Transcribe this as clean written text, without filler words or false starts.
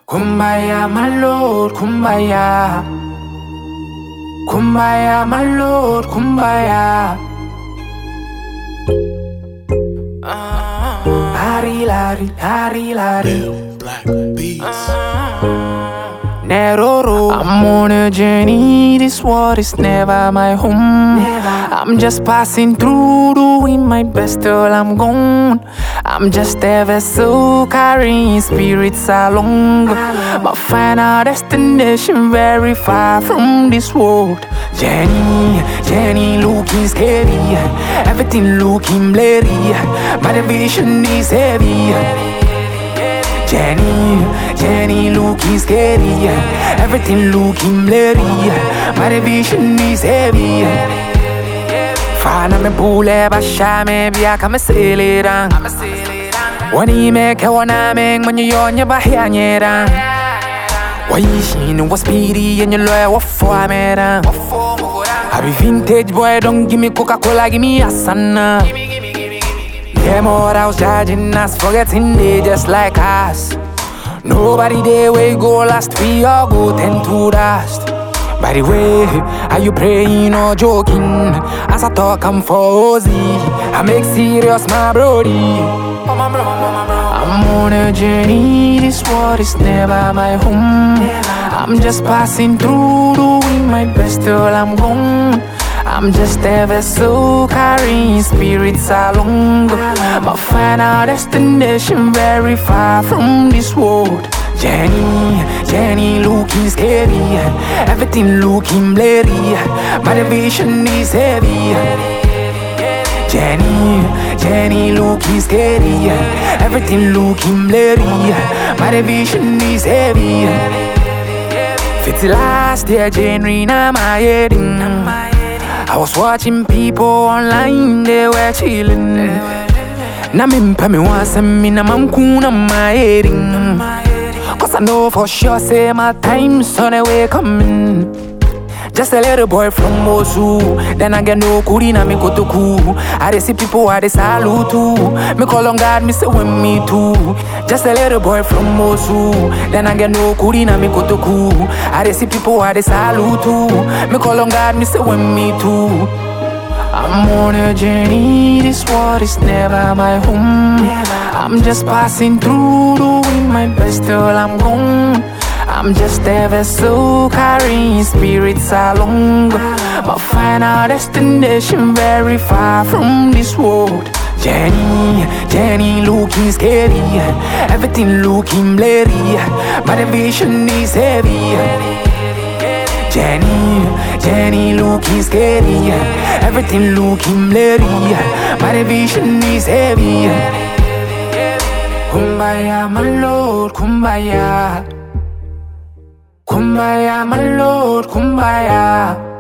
Kumbaya, my lord, kumbaya. Kumbaya, my lord, kumbaya. Hari lari, hari lari. Black beats. Neroro. I'm on a journey, this world is never my home. I'm just passing through, doing my best till I'm gone. I'm just a vessel carrying spirits along. My final destination very far from this world. Jenny looking scary, everything looking blurry. My vision is heavy. Jenny looking scary, everything looking blurry. My vision is heavy. Fana me pule basha me biya kama selirang. Wani me kawana me manyo nya bahya nyerang. Waishin was speedy and you lawyer what for mera. I be vintage boy, don't give me Coca-Cola, give me Asana. Yeah, more I was judging us, forgetting they just like us. Nobody there we go last, we all go tend to dust. By the way, are you praying or joking? As I talk, I'm for Ozzy. I make serious, my brody. I'm on a journey, this world is never my home. I'm just passing through, doing my best till I'm gone. I'm just a vessel carrying spirits along. My final destination very far from this world. Jenny looking scary, everything looking blurry. My vision is heavy. Jenny looking scary, everything looking blurry. My vision is heavy. 50 last year, January, now my heading. I was watching people online, they were chilling. Na mimpa me want me na mankuna my heading. Cause I know for sure say my time's on the way coming. Just a little boy from Mosu, then I get no kurina me kotoku. I see people I salute too. Me call on God, me say when me too. Just a little boy from Mosu, then I get no kurina me kotoku. I see people I salute too. Me call on God, me say when me too. I'm on a journey, this world is never my home. I'm just passing through, doing my best till I'm gone. I'm just a vessel carrying spirits along. My final destination very far from this world. Jenny looking scary, everything looking blurry. My vision is heavy. Jenny looking scary, everything looking blurry. My vision is heavy. Kumbaya, my lord, kumbaya. Kumbaya, my lord, kumbaya.